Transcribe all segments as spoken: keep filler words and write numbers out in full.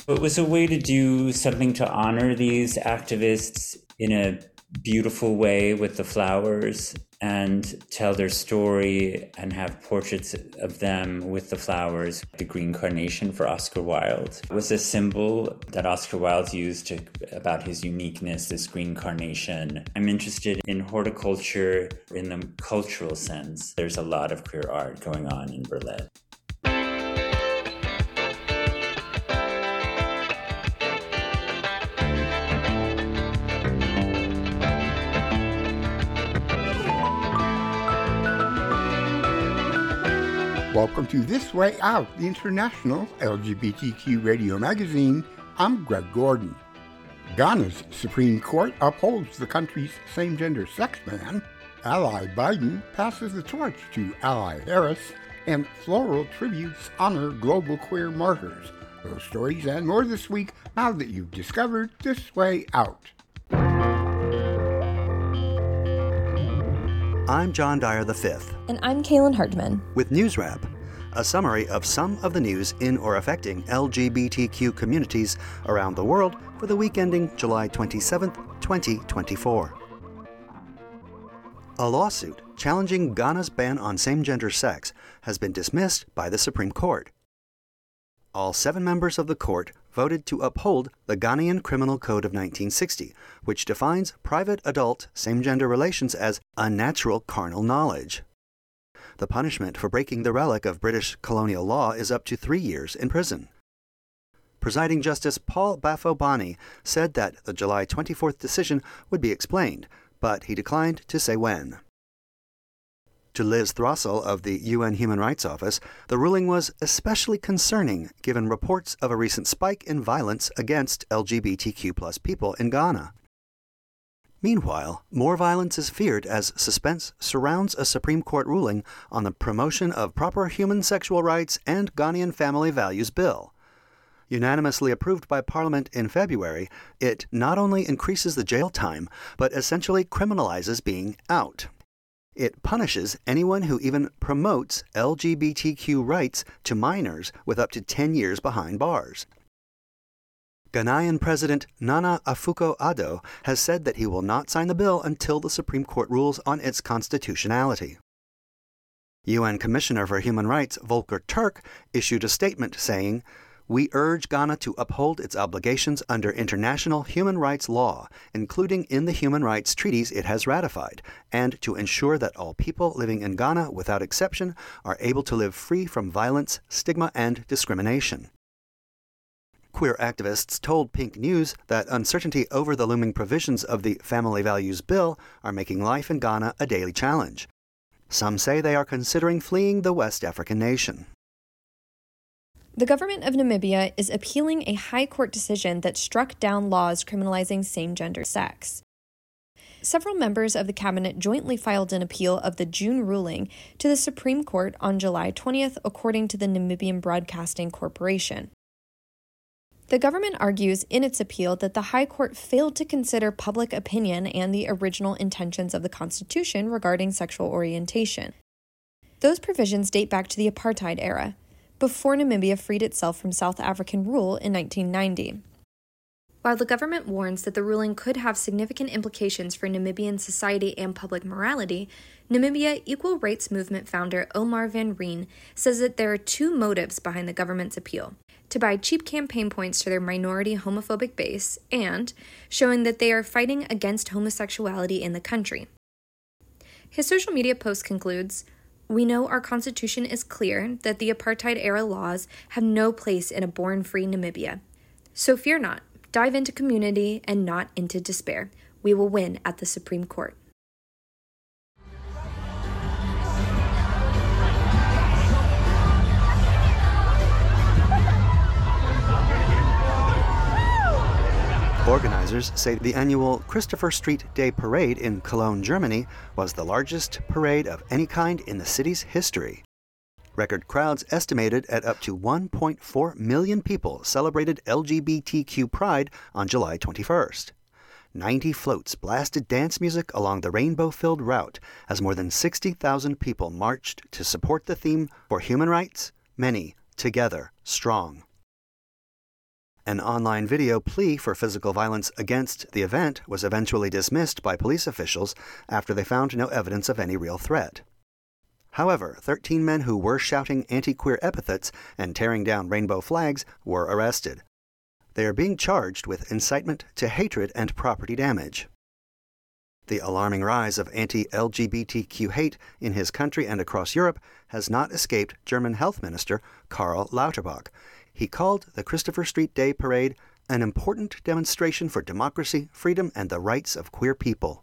It was a way to do something to honor these activists in a beautiful way with the flowers and tell their story and have portraits of them with the flowers. The green carnation for Oscar Wilde was a symbol that Oscar Wilde used to, about his uniqueness, this green carnation. I'm interested in horticulture in the cultural sense. There's a lot of queer art going on in Berlin. Welcome to This Way Out, the international L G B T Q radio magazine. I'm Greg Gordon. Ghana's Supreme Court upholds the country's same-gender sex ban. Ally Biden passes the torch to Ally Harris, and floral tributes honor global queer martyrs. Those stories and more this week, now that you've discovered This Way Out. I'm John Dyer the fifth. And I'm Kaylin Hartman. With News Wrap, a summary of some of the news in or affecting L G B T Q communities around the world for the week ending July twenty-seventh, twenty twenty-four. A lawsuit challenging Ghana's ban on same-gender sex has been dismissed by the Supreme Court. All seven members of the court voted to uphold the Ghanaian Criminal Code of nineteen sixty, which defines private adult same-gender relations as unnatural carnal knowledge. The punishment for breaking the relic of British colonial law is up to three years in prison. Presiding Justice Paul Bafo-Bani said that the July twenty-fourth decision would be explained, but he declined to say when. To Liz Throssell of the U N Human Rights Office, the ruling was especially concerning given reports of a recent spike in violence against L G B T Q plus people in Ghana. Meanwhile, more violence is feared as suspense surrounds a Supreme Court ruling on the promotion of proper human sexual rights and Ghanaian family values bill. Unanimously approved by Parliament in February, it not only increases the jail time, but essentially criminalizes being out. It punishes anyone who even promotes L G B T Q rights to minors with up to ten years behind bars. Ghanaian President Nana Akufo-Addo has said that he will not sign the bill until the Supreme Court rules on its constitutionality. U N Commissioner for Human Rights Volker Turk issued a statement saying, "We urge Ghana to uphold its obligations under international human rights law, including in the human rights treaties it has ratified, and to ensure that all people living in Ghana, without exception, are able to live free from violence, stigma, and discrimination." Queer activists told Pink News that uncertainty over the looming provisions of the Family Values Bill are making life in Ghana a daily challenge. Some say they are considering fleeing the West African nation. The government of Namibia is appealing a high court decision that struck down laws criminalizing same-gender sex. Several members of the cabinet jointly filed an appeal of the June ruling to the Supreme Court on July twentieth, according to the Namibian Broadcasting Corporation. The government argues in its appeal that the High Court failed to consider public opinion and the original intentions of the Constitution regarding sexual orientation. Those provisions date back to the apartheid era, before Namibia freed itself from South African rule in nineteen ninety. While the government warns that the ruling could have significant implications for Namibian society and public morality, Namibia Equal Rights Movement founder Omar Van Reen says that there are two motives behind the government's appeal: to buy cheap campaign points to their minority homophobic base, and showing that they are fighting against homosexuality in the country. His social media post concludes, "We know our constitution is clear that the apartheid-era laws have no place in a born-free Namibia. So fear not, dive into community and not into despair. We will win at the Supreme Court." Organizers say the annual Christopher Street Day Parade in Cologne, Germany, was the largest parade of any kind in the city's history. Record crowds estimated at up to one point four million people celebrated L G B T Q pride on July twenty-first. ninety floats blasted dance music along the rainbow-filled route as more than sixty thousand people marched to support the theme for human rights, many, together, strong. An online video plea for physical violence against the event was eventually dismissed by police officials after they found no evidence of any real threat. However, thirteen men who were shouting anti-queer epithets and tearing down rainbow flags were arrested. They are being charged with incitement to hatred and property damage. The alarming rise of anti-L G B T Q hate in his country and across Europe has not escaped German Health Minister Karl Lauterbach. He called the Christopher Street Day Parade an important demonstration for democracy, freedom, and the rights of queer people.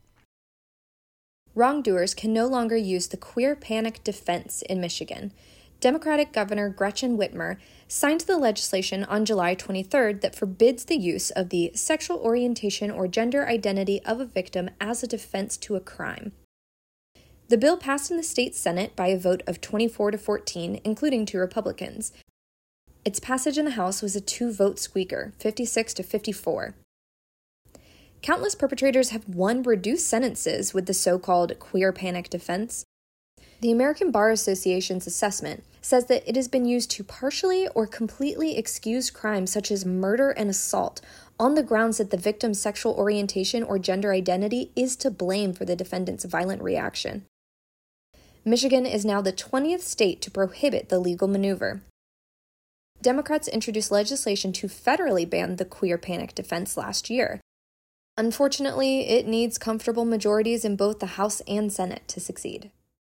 Wrongdoers can no longer use the queer panic defense in Michigan. Democratic Governor Gretchen Whitmer signed the legislation on July twenty-third that forbids the use of the sexual orientation or gender identity of a victim as a defense to a crime. The bill passed in the state Senate by a vote of twenty-four to fourteen, including two Republicans. Its passage in the House was a two-vote squeaker, fifty-six to fifty-four. Countless perpetrators have won reduced sentences with the so-called queer panic defense. The American Bar Association's assessment says that it has been used to partially or completely excuse crimes such as murder and assault on the grounds that the victim's sexual orientation or gender identity is to blame for the defendant's violent reaction. Michigan is now the twentieth state to prohibit the legal maneuver. Democrats introduced legislation to federally ban the queer panic defense last year. Unfortunately, it needs comfortable majorities in both the House and Senate to succeed.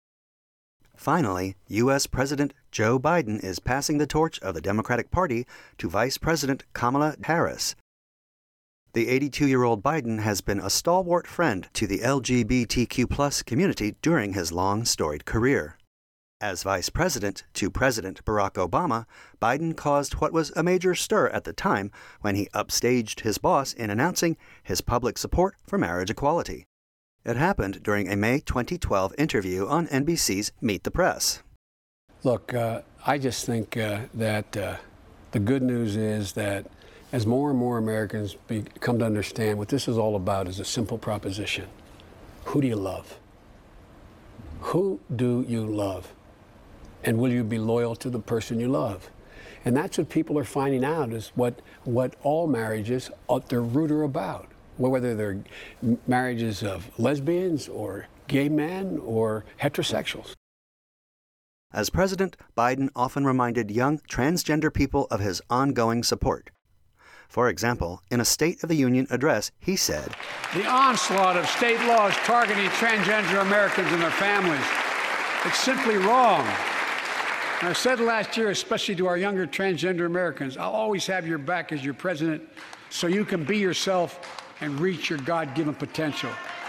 Finally, U S President Joe Biden is passing the torch of the Democratic Party to Vice President Kamala Harris. The eighty-two-year-old Biden has been a stalwart friend to the L G B T Q plus community during his long, storied career. As vice president to President Barack Obama, Biden caused what was a major stir at the time when he upstaged his boss in announcing his public support for marriage equality. It happened during a May twenty twelve interview on N B C's Meet the Press. Look, uh, I just think uh, that uh, the good news is that as more and more Americans be, come to understand what this is all about is a simple proposition. Who do you love? Who do you love? And will you be loyal to the person you love? And that's what people are finding out is what, what all marriages at their root are about. Whether they're marriages of lesbians or gay men or heterosexuals. As president, Biden often reminded young transgender people of his ongoing support. For example, in a State of the Union address, he said, "The onslaught of state laws targeting transgender Americans and their families, it's simply wrong. And I said last year, especially to our younger transgender Americans, I'll always have your back as your president so you can be yourself and reach your God-given potential."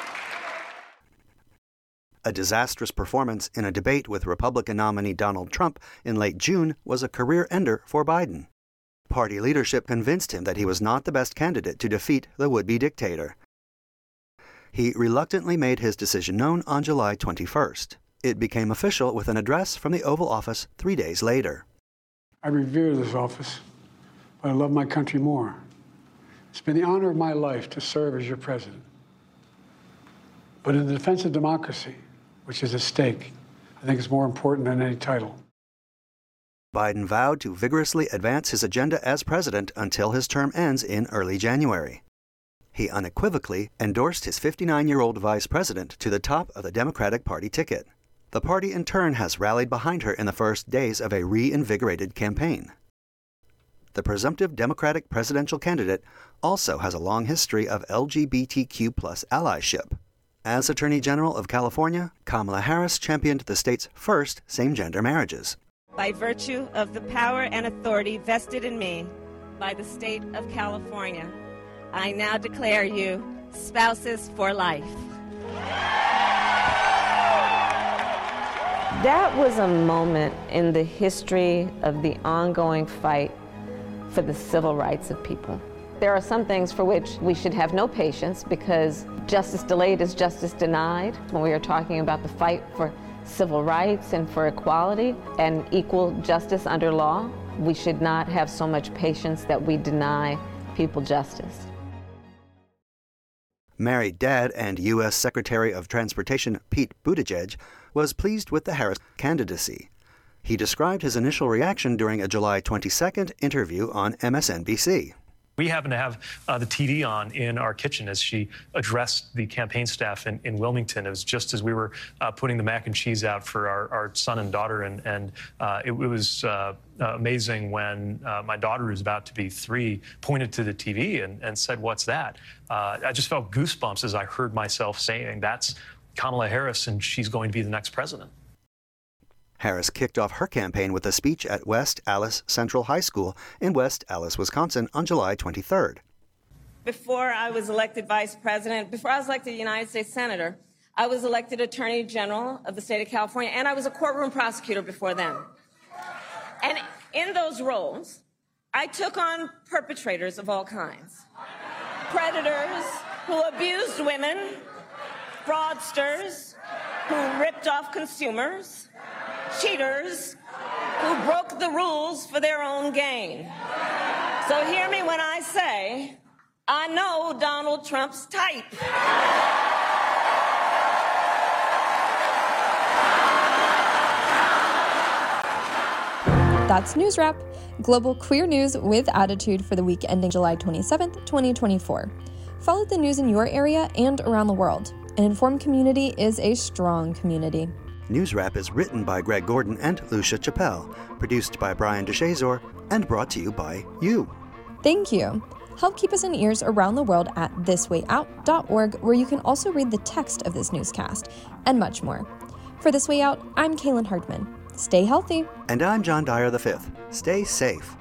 A disastrous performance in a debate with Republican nominee Donald Trump in late June was a career ender for Biden. Party leadership convinced him that he was not the best candidate to defeat the would-be dictator. He reluctantly made his decision known on July twenty-first. It became official with an address from the Oval Office three days later. I revere this office, but I love my country more. It's been the honor of my life to serve as your president. But in the defense of democracy, which is at stake, I think it's more important than any title. Biden vowed to vigorously advance his agenda as president until his term ends in early January. He unequivocally endorsed his fifty-nine-year-old vice president to the top of the Democratic Party ticket. The party in turn has rallied behind her in the first days of a reinvigorated campaign. The presumptive Democratic presidential candidate also has a long history of L G B T Q plus allyship. As Attorney General of California, Kamala Harris championed the state's first same-gender marriages. By virtue of the power and authority vested in me by the state of California, I now declare you spouses for life. That was a moment in the history of the ongoing fight for the civil rights of people. There are some things for which we should have no patience because justice delayed is justice denied. When we are talking about the fight for civil rights and for equality and equal justice under law, we should not have so much patience that we deny people justice. Married dad and U S Secretary of Transportation Pete Buttigieg was pleased with the Harris candidacy. He described his initial reaction during a July twenty-second interview on M S N B C. We happened to have uh, the T V on in our kitchen as she addressed the campaign staff in, in Wilmington. It was just as we were uh, putting the mac and cheese out for our, our son and daughter, and, and uh, it, it was uh, amazing when uh, my daughter, who's about to be three, pointed to the T V and, and said, "What's that?" Uh, I just felt goosebumps as I heard myself saying, "That's Kamala Harris, and she's going to be the next president." Harris kicked off her campaign with a speech at West Allis Central High School in West Allis, Wisconsin on July twenty-third. Before I was elected vice president, before I was elected United States Senator, I was elected Attorney General of the state of California, and I was a courtroom prosecutor before then. And in those roles, I took on perpetrators of all kinds. Predators who abused women, fraudsters who ripped off consumers, cheaters who broke the rules for their own gain. So hear me when I say, I know Donald Trump's type. That's News Wrap, global queer news with attitude for the week ending July twenty-seventh, twenty twenty-four. Follow the news in your area and around the world. An informed community is a strong community. News Wrap is written by Greg Gordon and Lucia Chappelle, produced by Brian DeShazor, and brought to you by you. Thank you. Help keep us in ears around the world at this way out dot org, where you can also read the text of this newscast, and much more. For This Way Out, I'm Kaylin Hardman. Stay healthy. And I'm John Dyer the fifth. Stay safe.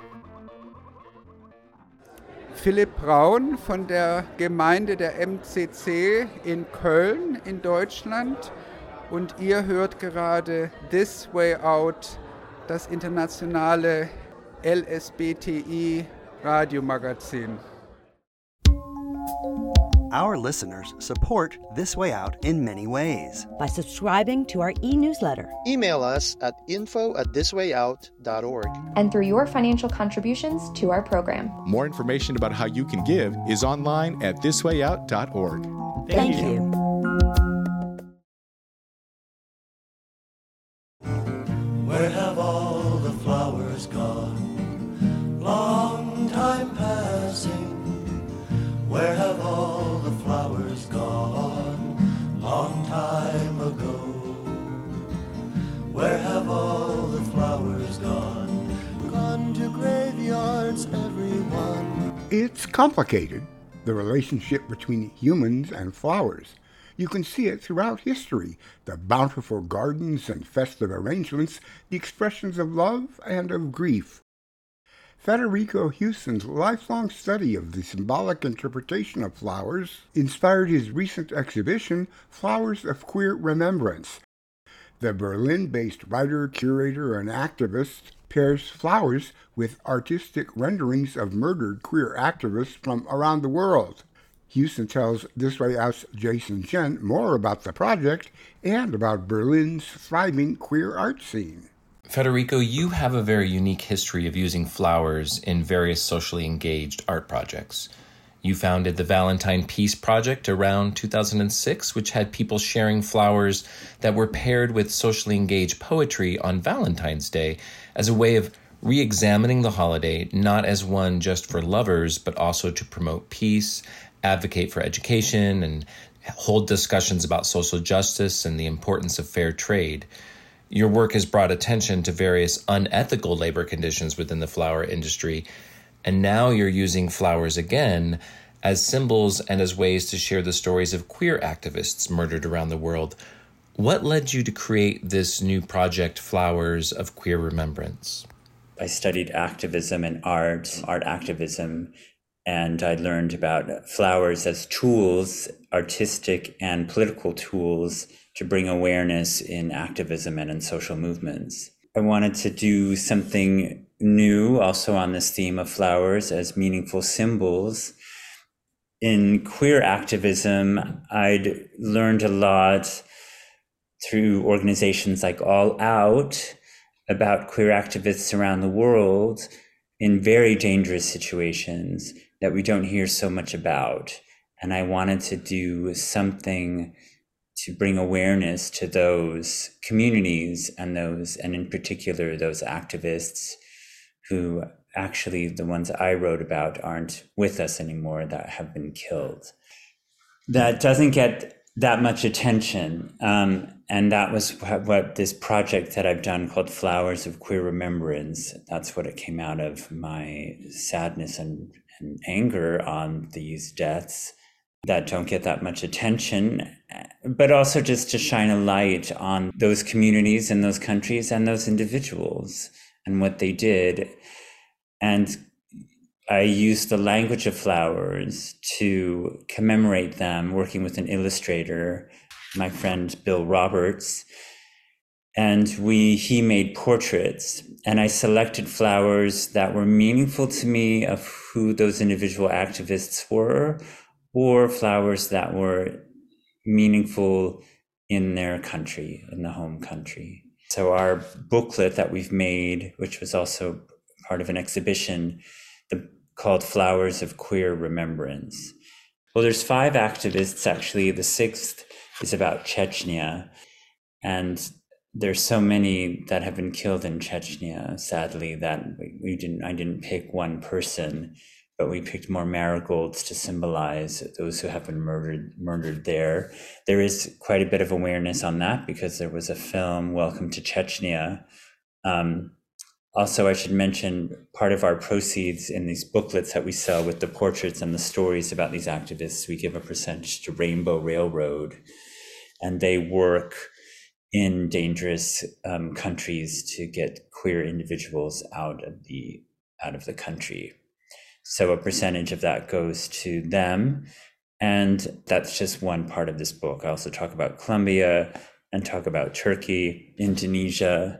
Philipp Braun von der Gemeinde der M C C in Köln in Deutschland. Und ihr hört gerade This Way Out, das internationale L S B T I-Radiomagazin. Our listeners support This Way Out in many ways. By subscribing to our e-newsletter. Email us at info at this way out dot org. And through your financial contributions to our program. More information about how you can give is online at this way out dot org. Thank, Thank you. you. Where have all the flowers gone? Long time passing. Where have all the flowers gone? Long time ago. Where have all the flowers gone? Gone to graveyards, everyone. It's complicated, the relationship between humans and flowers. You can see it throughout history, the bountiful gardens and festive arrangements, the expressions of love and of grief. Federico Houston's lifelong study of the symbolic interpretation of flowers inspired his recent exhibition, Flowers of Queer Remembrance. The Berlin-based writer, curator, and activist pairs flowers with artistic renderings of murdered queer activists from around the world. Houston tells This Way Out's Jason Chen more about the project and about Berlin's thriving queer art scene. Federico, you have a very unique history of using flowers in various socially engaged art projects. You founded the Valentine Peace Project around two thousand six, which had people sharing flowers that were paired with socially engaged poetry on Valentine's Day as a way of re-examining the holiday, not as one just for lovers, but also to promote peace, advocate for education, and hold discussions about social justice and the importance of fair trade. Your work has brought attention to various unethical labor conditions within the flower industry, and now you're using flowers again as symbols and as ways to share the stories of queer activists murdered around the world. What led you to create this new project, Flowers of Queer Remembrance? I studied activism and art, art activism, and I learned about flowers as tools, artistic and political tools, to bring awareness in activism and in social movements. I wanted to do something new also on this theme of flowers as meaningful symbols. In queer activism, I'd learned a lot through organizations like All Out about queer activists around the world in very dangerous situations that we don't hear so much about. And I wanted to do something to bring awareness to those communities and those, and in particular, those activists who actually the ones I wrote about aren't with us anymore, that have been killed. That doesn't get that much attention. Um, and that was what, what this project that I've done called Flowers of Queer Remembrance, that's what it came out of, my sadness and, and anger on these deaths that don't get that much attention, but also just to shine a light on those communities and those countries and those individuals and what they did. And I used the language of flowers to commemorate them, working with an illustrator, my friend Bill Roberts. And we he made portraits, and I selected flowers that were meaningful to me of who those individual activists were, or flowers that were meaningful in their country, in the home country. So our booklet that we've made, which was also part of an exhibition the, called Flowers of Queer Remembrance. Well, there's five activists, actually. The sixth is about Chechnya. And there's so many that have been killed in Chechnya, sadly, that we, we didn't, I didn't pick one person, but we picked more marigolds to symbolize those who have been murdered murdered there. There is quite a bit of awareness on that because there was a film, Welcome to Chechnya. Um, also, I should mention part of our proceeds in these booklets that we sell with the portraits and the stories about these activists, we give a percentage to Rainbow Railroad, and they work in dangerous um, countries to get queer individuals out of the out of the country. So a percentage of that goes to them. And that's just one part of this book. I also talk about Colombia and talk about Turkey, Indonesia,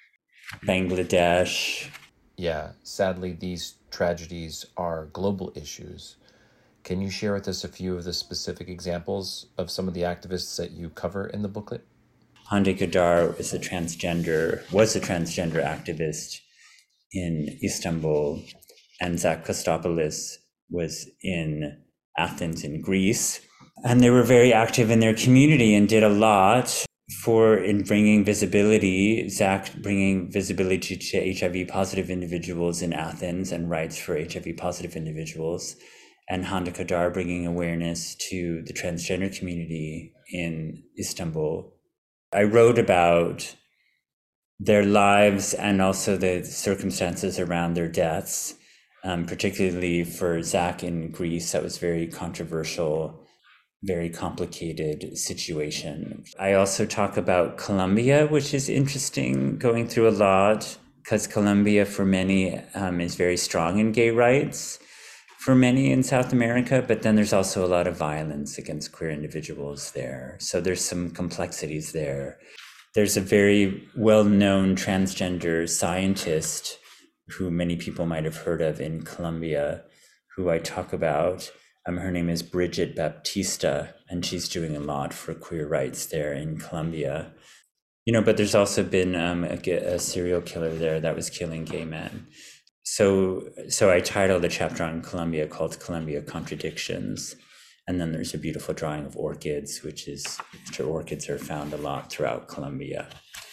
Bangladesh. Yeah, sadly, these tragedies are global issues. Can you share with us a few of the specific examples of some of the activists that you cover in the booklet? Hande Kadar is a transgender, was a transgender activist in Istanbul. And Zach Kostopoulos was in Athens in Greece. And they were very active in their community and did a lot for in bringing visibility, Zach bringing visibility to H I V positive individuals in Athens and rights for H I V positive individuals, and Hande Kadar bringing awareness to the transgender community in Istanbul. I wrote about their lives and also the circumstances around their deaths. Um, particularly for Zach in Greece, that was very controversial, very complicated situation. I also talk about Colombia, which is interesting, going through a lot, because Colombia for many um, is very strong in gay rights for many in South America, but then there's also a lot of violence against queer individuals there. So there's some complexities there. There's a very well-known transgender scientist who many people might have heard of in Colombia, who I talk about. Um, her name is Bridget Baptista, and she's doing a lot for queer rights there in Colombia. You know, but there's also been um, a, a serial killer there that was killing gay men. So, so I titled a chapter on Colombia called Colombia Contradictions. And then there's a beautiful drawing of orchids, which is, which orchids are found a lot throughout Colombia.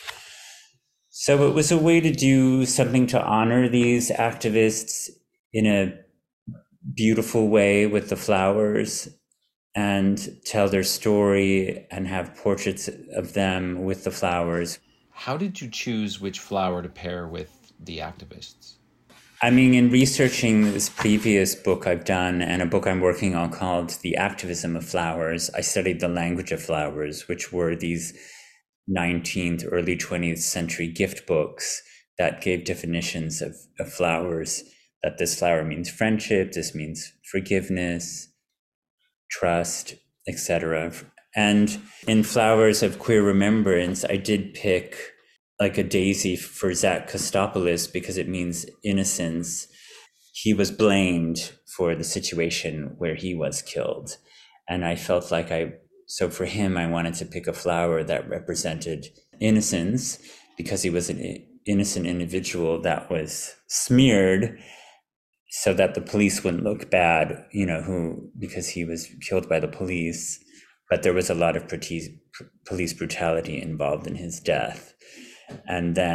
So it was a way to do something to honor these activists in a beautiful way with the flowers and tell their story and have portraits of them with the flowers. How did you choose which flower to pair with the activists? I mean, in researching this previous book I've done and a book I'm working on called The Activism of Flowers, I studied the language of flowers, which were these nineteenth, early twentieth century gift books that gave definitions of, of flowers, that this flower means friendship, this means forgiveness, trust, et cetera. And in Flowers of Queer Remembrance, I did pick like a daisy for Zach Kostopoulos because it means innocence. He was blamed for the situation where he was killed. And I felt like I So for him, I wanted to pick a flower that represented innocence because he was an innocent individual that was smeared so that the police wouldn't look bad, you know, who because he was killed by the police. But there was a lot of police brutality involved in his death. And then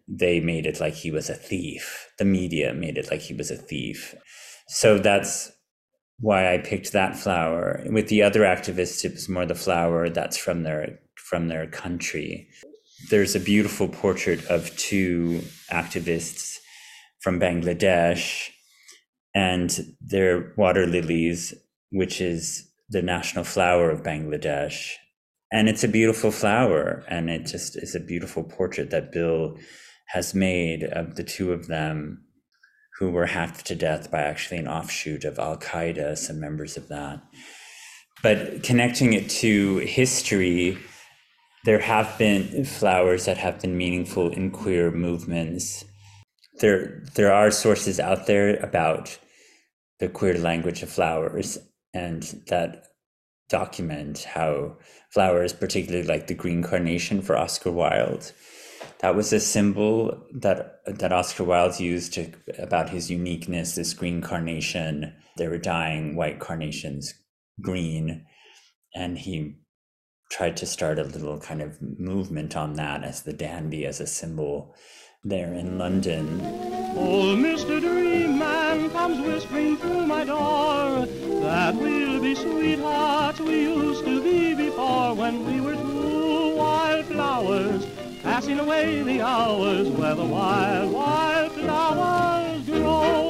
they made it like he was a thief. The media made it like he was a thief. So that's why I picked that flower. With the other activists, it was more the flower that's from their from their country. There's a beautiful portrait of two activists from Bangladesh and their water lilies, which is the national flower of Bangladesh. And it's a beautiful flower, and it just is a beautiful portrait that Bill has made of the two of them, who were hacked to death by actually an offshoot of Al-Qaeda, some members of that. But connecting it to history, there have been flowers that have been meaningful in queer movements. There, there are sources out there about the queer language of flowers, and that document how flowers, particularly like the green carnation for Oscar Wilde, that was a symbol that that Oscar Wilde used to, about his uniqueness, this green carnation. They were dyeing white carnations green, and he tried to start a little kind of movement on that as the dandy, as a symbol there in London. Old Mister Dream Man comes whispering through my door that we'll be sweethearts we used to be before, when we were two wild flowers passing away the hours where the wild, wild flowers grow.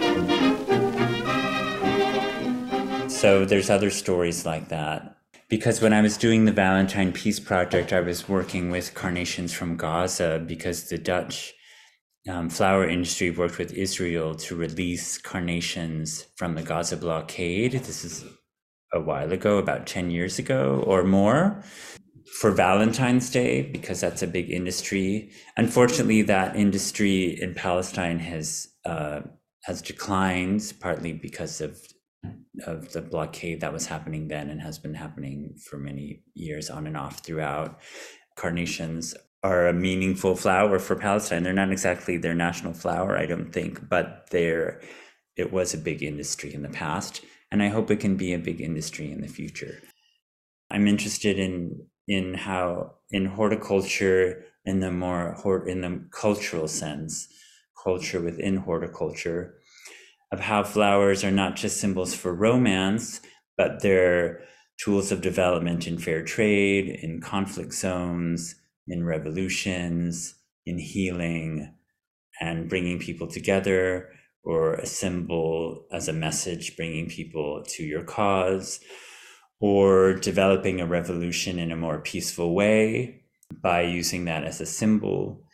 So there's other stories like that. Because when I was doing the Valentine Peace Project, I was working with carnations from Gaza, because the Dutch um, flower industry worked with Israel to release carnations from the Gaza blockade. This is a while ago, about ten years ago or more, for Valentine's Day, because that's a big industry. Unfortunately, that industry in Palestine has uh, has declined, partly because of of the blockade that was happening then and has been happening for many years on and off throughout. Carnations are a meaningful flower for Palestine. They're not exactly their national flower, I don't think, but they're, it was a big industry in the past, and I hope it can be a big industry in the future. I'm interested in in how, in horticulture, in the more, in the cultural sense, culture within horticulture, of how flowers are not just symbols for romance, but they're tools of development in fair trade, in conflict zones, in revolutions, in healing, and bringing people together, or a symbol as a message, bringing people to your cause, or developing a revolution in a more peaceful way by using that as a symbol.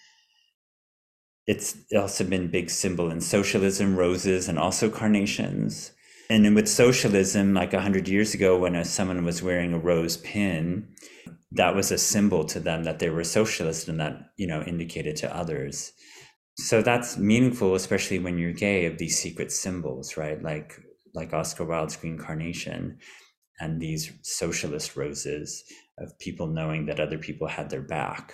It's also been a big symbol in socialism, roses and also carnations. And then with socialism, like a hundred years ago, when a, someone was wearing a rose pin, that was a symbol to them that they were socialist, and that, you know, indicated to others. So that's meaningful, especially when you're gay, of these secret symbols, right? Like, like Oscar Wilde's green carnation and these socialist roses, of people knowing that other people had their back.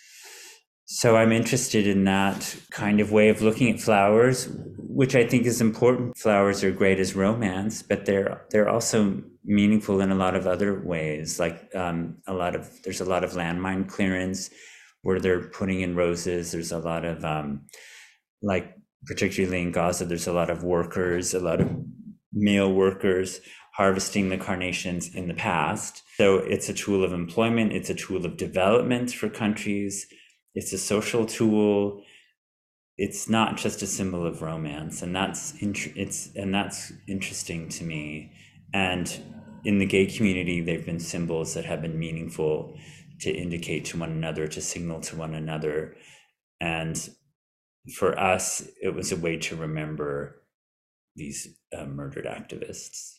So I'm interested in that kind of way of looking at flowers, which I think is important. Flowers are great as romance, but they're they're also meaningful in a lot of other ways. Like um, a lot of there's a lot of landmine clearance where they're putting in roses. There's a lot of um, like particularly in Gaza, there's a lot of workers, a lot of male workers harvesting the carnations in the past. So it's a tool of employment. It's a tool of development for countries. It's a social tool. It's not just a symbol of romance, and that's int- it's and that's interesting to me. And in the gay community, they've been symbols that have been meaningful to indicate to one another, to signal to one another. And for us, it was a way to remember these uh, murdered activists.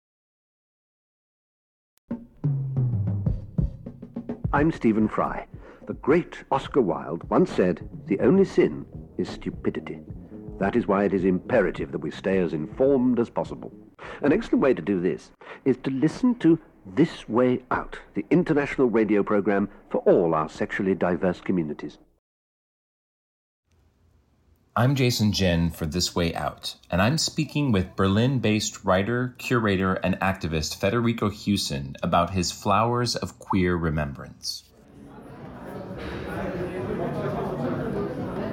I'm Stephen Fry. The great Oscar Wilde once said, "The only sin is stupidity." That is why it is imperative that we stay as informed as possible. An excellent way to do this is to listen to This Way Out, the international radio program for all our sexually diverse communities. I'm Jason Jen for This Way Out, and I'm speaking with Berlin-based writer, curator, and activist Federico Hewson about his Flowers of Queer Remembrance.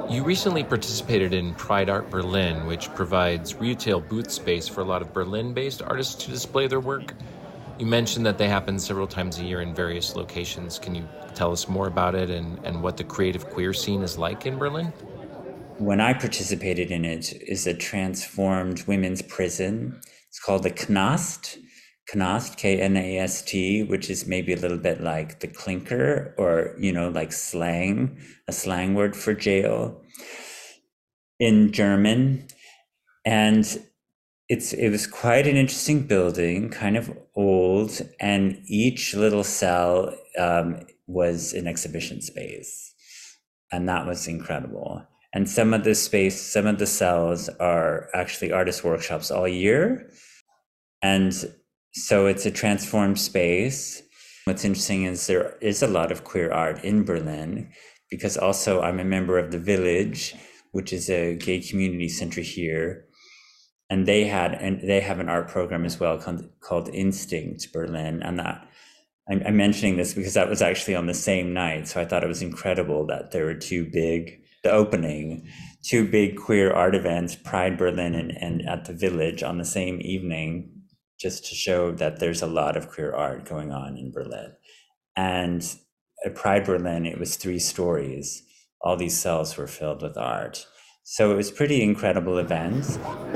You recently participated in Pride Art Berlin, which provides retail booth space for a lot of Berlin-based artists to display their work. You mentioned that they happen several times a year in various locations. Can you tell us more about it and, and what the creative queer scene is like in Berlin? When I participated in it, is a transformed women's prison. It's called the Knast, Knast, K N A S T, which is maybe a little bit like the clinker, or, you know, like slang, a slang word for jail in German. And it's it was quite an interesting building, kind of old, and each little cell um, was an exhibition space. And that was incredible. And some of the space, some of the cells are actually artist workshops all year. And so it's a transformed space. What's interesting is there is a lot of queer art in Berlin, because also I'm a member of The Village, which is a gay community center here. And they had, and they have an art program as well called, called Instinct Berlin. And that, I'm, I'm mentioning this because that was actually on the same night. So I thought it was incredible that there were two big, the opening, two big queer art events, Pride Berlin and, and at The Village on the same evening, just to show that there's a lot of queer art going on in Berlin. And at Pride Berlin, it was three stories. All these cells were filled with art. So it was a pretty incredible event.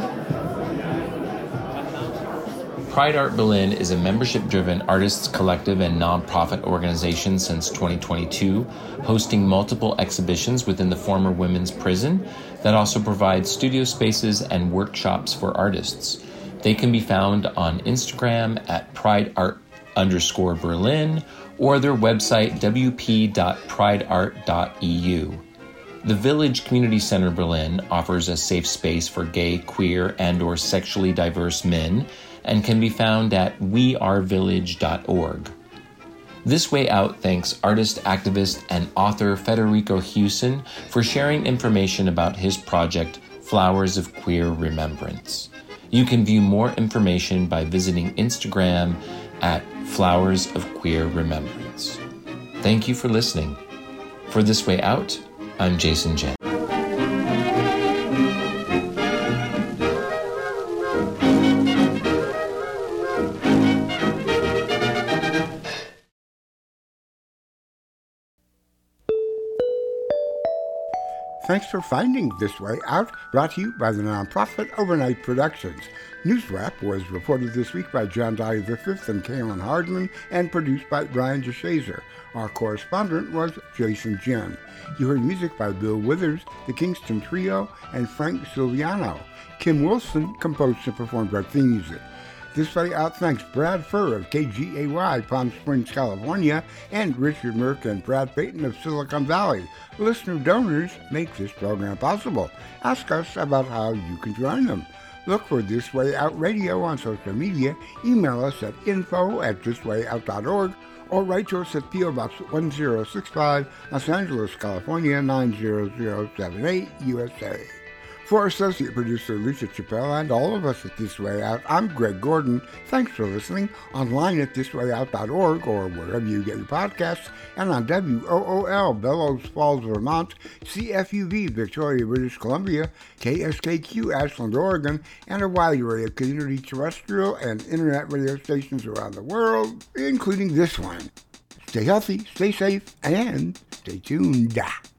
Pride Art Berlin is a membership-driven artists collective and nonprofit organization since twenty twenty-two, hosting multiple exhibitions within the former women's prison that also provides studio spaces and workshops for artists. They can be found on Instagram at prideart underscore Berlin or their website w p dot pride art dot e u. The Village Community Center Berlin offers a safe space for gay, queer, and or sexually diverse men and can be found at we are village dot org. This Way Out thanks artist, activist, and author Federico Hewson for sharing information about his project, Flowers of Queer Remembrance. You can view more information by visiting Instagram at Flowers of Queer Remembrance. Thank you for listening. For This Way Out, I'm Jason Jen. Thanks for finding This Way Out, brought to you by the nonprofit Overnight Productions. News Wrap was reported this week by John Dyer the fifth and Kaylin Hardman and produced by Brian DeShazer. Our correspondent was Jason Jen. You heard music by Bill Withers, the Kingston Trio, and Frank Silviano. Kim Wilson composed and performed our theme music. This Way Out thanks Brad Furr of K G A Y, Palm Springs, California, and Richard Merck and Brad Payton of Silicon Valley. Listener donors make this program possible. Ask us about how you can join them. Look for This Way Out Radio on social media. Email us at info at this way out dot org or write to us at P O Box one zero six five, Los Angeles, California nine zero zero seven eight, U S A. For associate producer Lisa Chappelle and all of us at This Way Out, I'm Greg Gordon. Thanks for listening. Online at this way out dot org or wherever you get your podcasts, and on W O O L, Bellows Falls, Vermont, C F U V, Victoria, British Columbia, K S K Q, Ashland, Oregon, and a wide array of community terrestrial and internet radio stations around the world, including this one. Stay healthy, stay safe, and stay tuned.